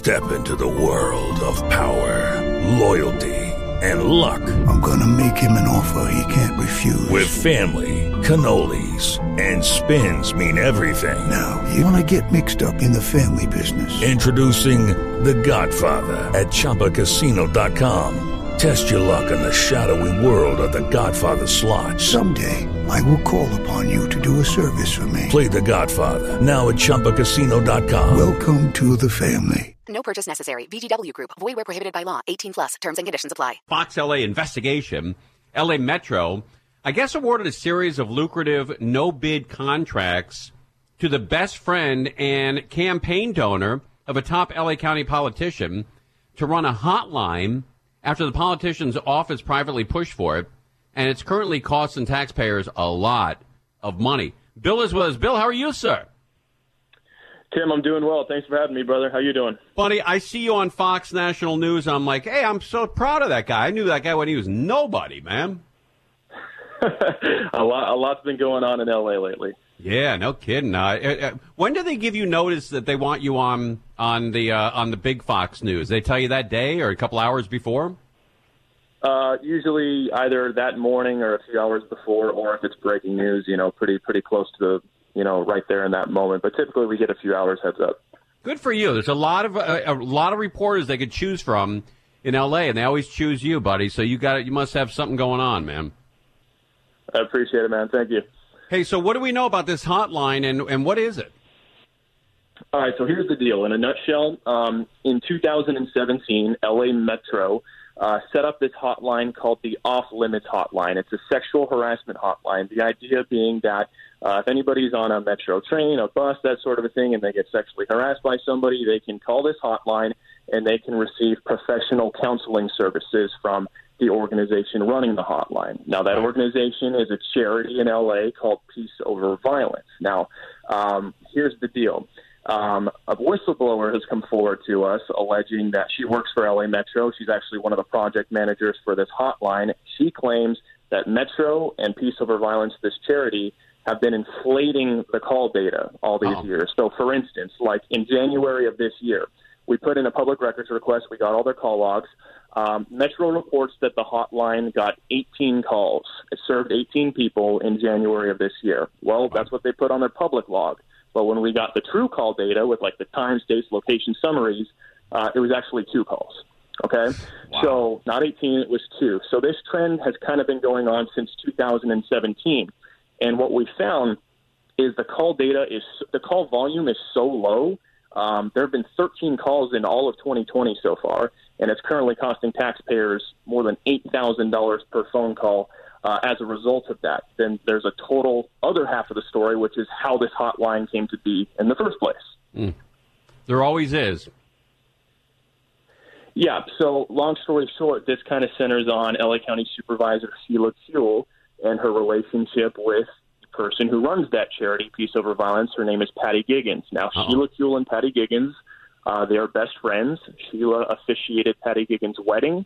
Step into the world of power, loyalty, and luck. I'm gonna make him an offer he can't refuse. With family, cannolis, and spins mean everything. Now, you wanna get mixed up in the family business. Introducing The Godfather at ChumbaCasino.com. Test your luck in the shadowy world of The Godfather slot. Someday, I will call upon you to do a service for me. Play The Godfather now at ChumbaCasino.com. Welcome to the family. No purchase necessary. VGW Group. Void where prohibited by law. 18 plus. Terms and conditions apply. Fox LA investigation. LA Metro, I guess, awarded a series of lucrative no-bid contracts to the best friend and campaign donor of a top LA County politician to run a hotline after the politician's office privately pushed for it, and it's currently costing taxpayers a lot of money. Bill is with us. Bill, how are you, sir? Tim, I'm doing well. Thanks for having me, brother. How you doing? Buddy, I see you on Fox National News. I'm like, hey, I'm so proud of that guy. I knew that guy when he was nobody, man. A lot's been going on in L.A. lately. Yeah, no kidding. When do they give you notice that they want you on the big Fox News? They tell you that day or a couple hours before? Usually either that morning or a few hours before, or if it's breaking news, pretty close to the, right there in that moment. But typically we get a few hours heads up. Good for you. There's a lot of reporters they could choose from in L.A., and they always choose you, buddy. So you must have something going on, man. I appreciate it, man. Thank you. Hey, so what do we know about this hotline, and what is it? All right, so here's the deal. In a nutshell, in 2017, LA Metro set up this hotline called the Off-Limits Hotline. It's a sexual harassment hotline. The idea being that if anybody's on a Metro train, a bus, that sort of a thing, and they get sexually harassed by somebody, they can call this hotline, and they can receive professional counseling services from the organization running the hotline. Now, that organization is a charity in L.A. called Peace Over Violence. Now, here's the deal. A whistleblower has come forward to us alleging that she works for LA Metro. She's actually one of the project managers for this hotline. She claims that Metro and Peace Over Violence, this charity, have been inflating the call data all these years. So, for instance, like in January of this year, we put in a public records request. We got all their call logs. Metro reports that the hotline got 18 calls. It served 18 people in January of this year. Well, that's what they put on their public log. But when we got the true call data with like the times, dates, location summaries, it was actually 2 calls. Okay? Wow. So not 18, it was 2. So this trend has kind of been going on since 2017. And what we found is the call volume is so low. There have been 13 calls in all of 2020 so far, and it's currently costing taxpayers more than $8,000 per phone call as a result of that. Then there's a total other half of the story, which is how this hotline came to be in the first place. There always is. Yeah, so long story short, this kind of centers on LA County Supervisor Sheila Kuehl and her relationship with the person who runs that charity, Peace Over Violence. Her name is Patty Giggins. Now, Sheila Kuehl and Patty Giggins, they are best friends. Sheila officiated Patty Giggins' wedding.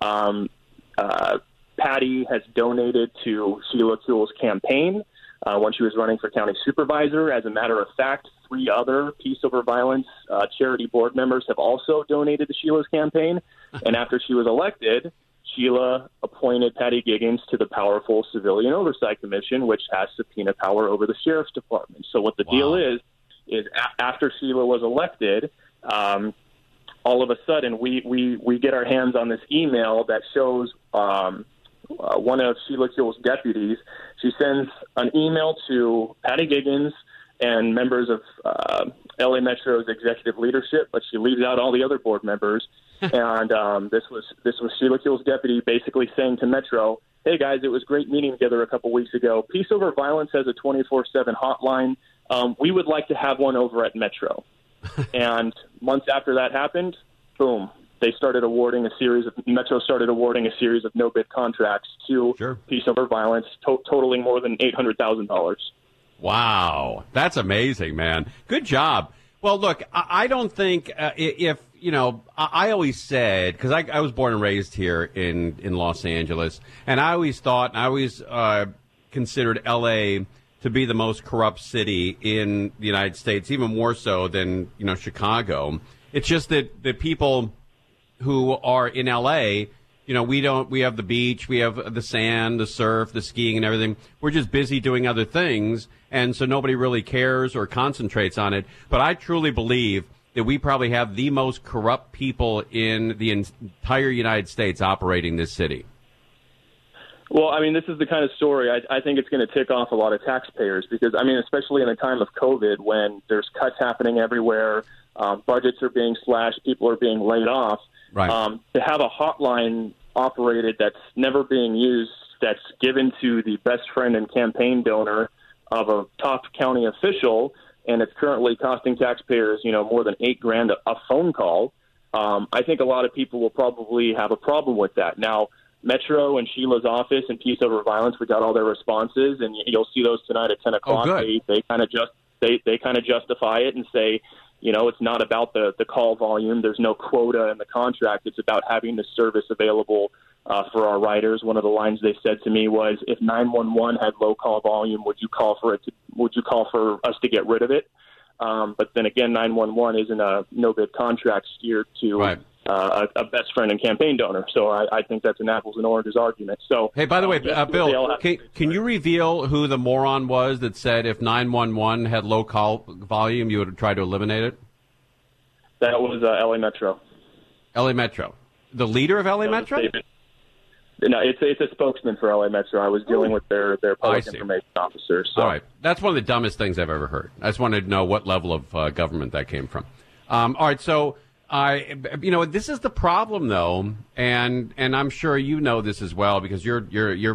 Patty has donated to Sheila Kuehl's campaign when she was running for county supervisor. As a matter of fact, 3 other Peace Over Violence charity board members have also donated to Sheila's campaign. And after she was elected, Sheila appointed Patty Giggins to the powerful Civilian Oversight Commission, which has subpoena power over the sheriff's department. So what the deal is after Sheila was elected, all of a sudden we get our hands on this email that shows one of Sheila Kuehl's deputies. She sends an email to Patty Giggins and members of LA Metro's executive leadership, but she leaves out all the other board members. And this was Sheila Kuehl's deputy basically saying to Metro, hey, guys, it was great meeting together a couple weeks ago. Peace Over Violence has a 24/7 hotline. We would like to have one over at Metro. And months after that happened, boom, Metro started awarding a series of no-bid contracts to Peace Over Violence, totaling more than $800,000. Wow. That's amazing, man. Good job. Well, look, I don't think I always said, because I was born and raised here in Los Angeles, and I always considered L.A. to be the most corrupt city in the United States, even more so than, Chicago. It's just that the people who are in L.A., we have the beach, we have the sand, the surf, the skiing and everything. We're just busy doing other things, and so nobody really cares or concentrates on it. But I truly believe that we probably have the most corrupt people in the entire United States operating this city. Well, I mean, this is the kind of story I think it's going to tick off a lot of taxpayers because, I mean, especially in a time of COVID when there's cuts happening everywhere, budgets are being slashed, people are being laid off. Right. To have a hotline operated that's never being used, that's given to the best friend and campaign donor of a top county official, and it's currently costing taxpayers, more than $8,000 a phone call. I think a lot of people will probably have a problem with that. Now, Metro and Sheila's office and Peace Over Violence, we got all their responses, and you'll see those tonight at 10 o'clock. Oh, good. They kind of justify it and say, it's not about the call volume. There's no quota in the contract. It's about having the service available for our riders. One of the lines they said to me was, "If 911 had low call volume, would you call for us to get rid of it?" But then again, 911 isn't a no bid contract steered to right. A best friend and campaign donor. So I think that's an apples and oranges argument. So, hey, by the way, Bill, can you reveal who the moron was that said if 911 had low call volume, you would try to eliminate it? That was LA Metro. LA Metro. The leader of LA Metro? No, it's a spokesman for LA Metro. I was dealing with their public information officer. So. All right. That's one of the dumbest things I've ever heard. I just wanted to know what level of government that came from. All right, so this is the problem, though, and I'm sure you know this as well because you're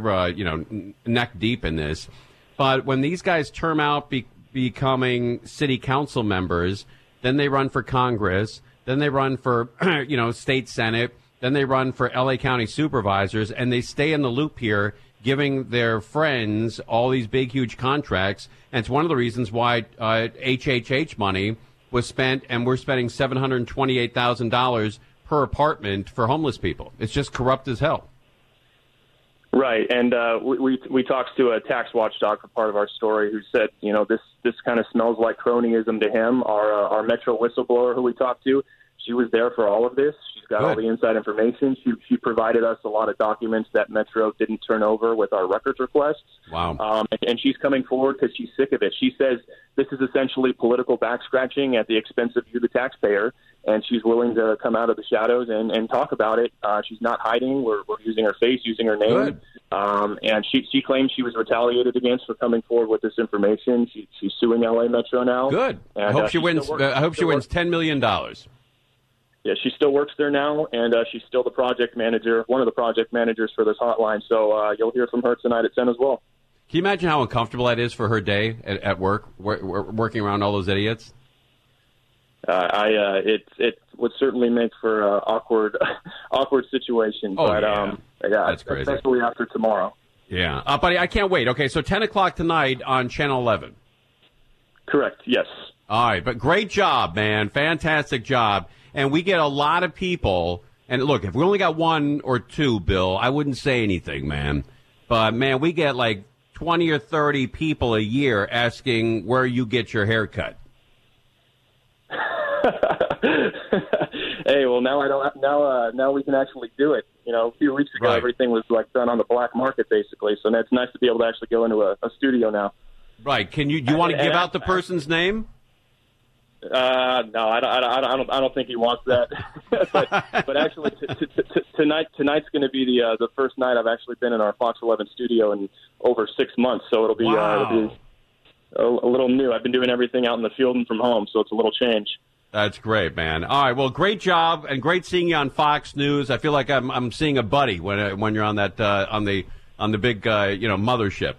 neck deep in this. But when these guys term out becoming city council members, then they run for Congress, then they run for state senate, then they run for LA County supervisors, and they stay in the loop here, giving their friends all these big, huge contracts. And it's one of the reasons why HHH money was spent, and we're spending $728,000 per apartment for homeless people. It's just corrupt as hell. Right, and we talked to a tax watchdog for part of our story who said, this kind of smells like cronyism to him. Our Metro whistleblower who we talked to, she was there for all of this. She's got all the inside information. She provided us a lot of documents that Metro didn't turn over with our records requests. Wow. And she's coming forward because she's sick of it. She says this is essentially political back-scratching at the expense of you, the taxpayer, and she's willing to come out of the shadows and talk about it. She's not hiding. We're using her face, using her name. Good. And she claims she was retaliated against for coming forward with this information. She's suing LA Metro now. Good. And, I hope she wins. I hope she wins $10 million. Yeah, she still works there now, and she's still the project manager, one of the project managers for this hotline. So you'll hear from her tonight at 10 as well. Can you imagine how uncomfortable that is for her day at work, working around all those idiots? It would certainly make for an awkward situation. Oh, but, yeah. That's crazy. Especially after tomorrow. Yeah. Buddy, I can't wait. Okay, so 10 o'clock tonight on Channel 11. Correct, yes. All right, but great job, man. Fantastic job. And we get a lot of people. And look, if we only got one or two, Bill, I wouldn't say anything, man. But, man, we get like 20 or 30 people a year asking where you get your hair cut. Hey, well, now we can actually do it. A few weeks ago, Everything was like done on the black market, basically. So it's nice to be able to actually go into a studio now. Right. Do you want to give out the person's name? No, I don't think he wants that. but actually, tonight's going to be the first night I've actually been in our Fox 11 studio in over 6 months. So it'll be a little new. I've been doing everything out in the field and from home, so it's a little change. That's great, man. All right, well, great job and great seeing you on Fox News. I feel like I'm seeing a buddy when you're on that on the big mothership.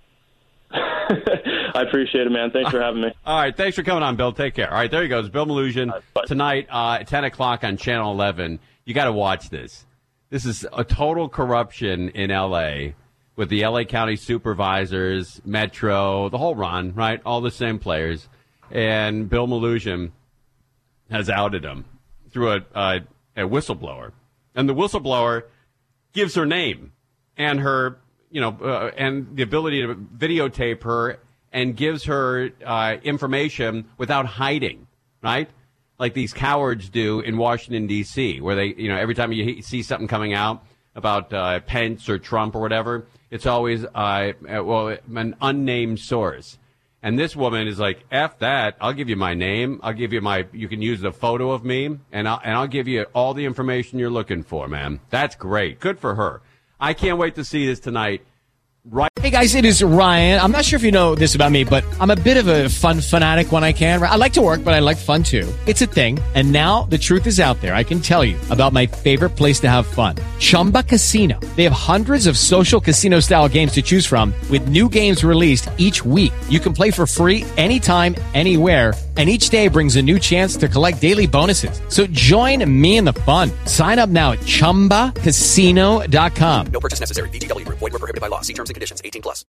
I appreciate it, man. Thanks for having me. All right, thanks for coming on, Bill. Take care. All right, there he goes, Bill Malugin. Tonight at 10 o'clock on Channel 11. You got to watch this. This is a total corruption in L.A. with the L.A. County supervisors, Metro, the whole run, right? All the same players. And Bill Malugin has outed him through a whistleblower. And the whistleblower gives her name and her, and the ability to videotape her and gives her information without hiding, right? like these cowards do in Washington, D.C., where they, every time you see something coming out about Pence or Trump or whatever, it's always, an unnamed source. And this woman is like, F that, I'll give you my name, you can use the photo of me, and I'll give you all the information you're looking for, man. That's great. Good for her. I can't wait to see this tonight. Right. Hey guys, it is Ryan. I'm not sure if you know this about me, but I'm a bit of a fun fanatic when I can. I like to work, but I like fun too. It's a thing. And now the truth is out there. I can tell you about my favorite place to have fun. Chumba Casino. They have hundreds of social casino style games to choose from with new games released each week. You can play for free anytime, anywhere. And each day brings a new chance to collect daily bonuses. So join me in the fun. Sign up now at ChumbaCasino.com. No purchase necessary. VGW Group. Void where prohibited by law. See terms and conditions. 18+.